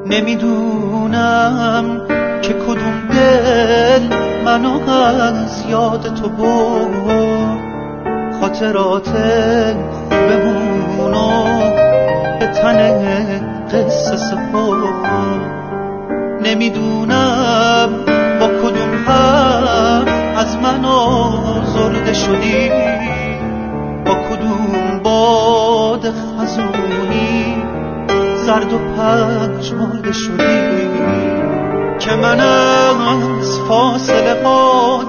نمیدونم که کدوم دل منو از یاد تو برد، خاطرات خوبمونو به تن قصه سپرد. نمیدونم با کدوم حرف از من آزرده شدی، با کدوم باد خزونی زرد و پژمرده شدی، که من از فاصله ها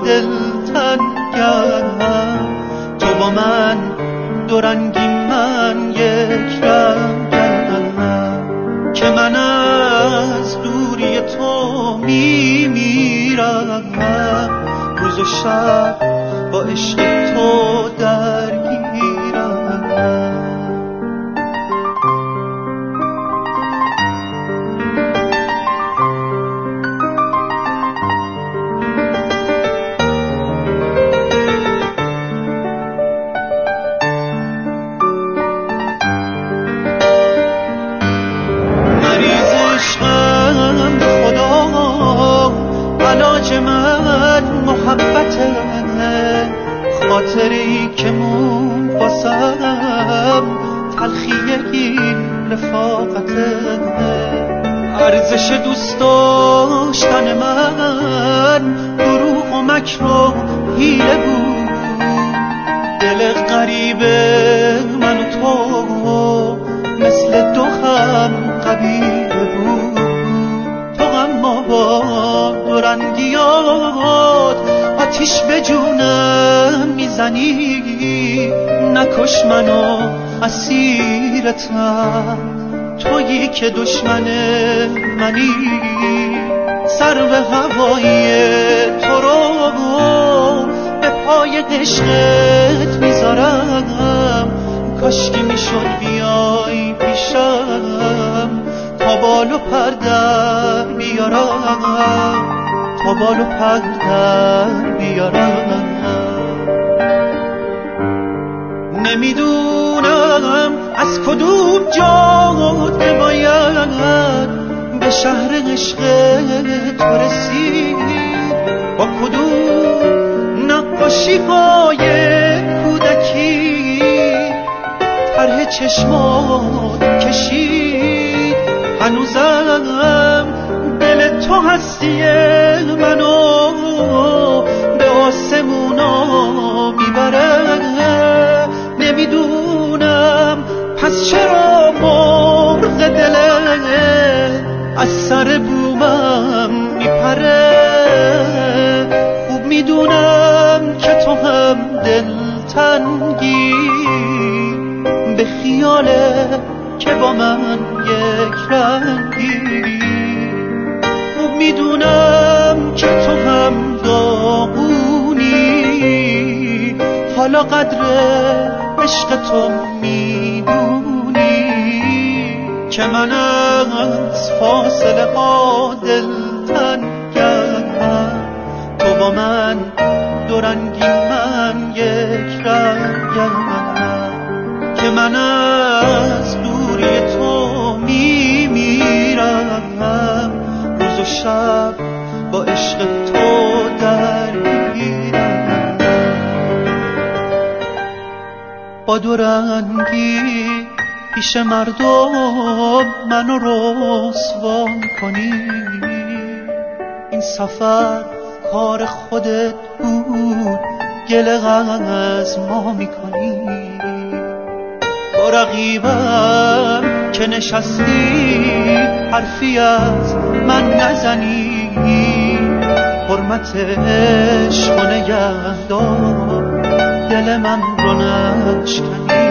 دلتنگم، تو با من دو رنگی من یک رنگم، که من از دوری تو میمیرم، روز و شب با عشق تو درگیرم. خاطری که مون واسم تلخی این رفاقته، ارزش دوست داشتن من دروغ و مکر و حیله بود، دل غریب من و تو مثل دو هم قبیله بود. تو اما با دو رنگیات آتیش به جونم میزنی، نکش منو اسیرتم، تویی که دشمن منی، سر به هوای تو رو به پای عشقت میذارم، کاشکی میشد بیای پیشم تا بال و پر در بیارم، تا بال و پر در بیارم. نمیدونم از کدوم جاده باید به شهر عشق تو رسید، با کدوم نقاشی های کودکی طرح چشمات کشید، هنوزم دل تو هستی منو به آسمونا میبره. نمیدونم پس چرا مرغ دله از سر بومم میپره، خوب میدونم که تو هم دلتنگی به خیاله که با من یک رنگی، خوب میدونم که تو هم داغونی، حالا قدر عشق تو میدونی، که من از فاصله ها دلتنگم، تو با من دو رنگی من یک رنگم، که من از دوری تو میمیرم، روز و شب با عشق تو درگیرم. با دو رنگی پیش مردم منو رسوا کنی، این سفر کار خودت بود، گله از ما میکنی، با رقیبم که نشستی حرفی از من نزنی، حرمت عشق و نگهدار دل من رو نشکنی.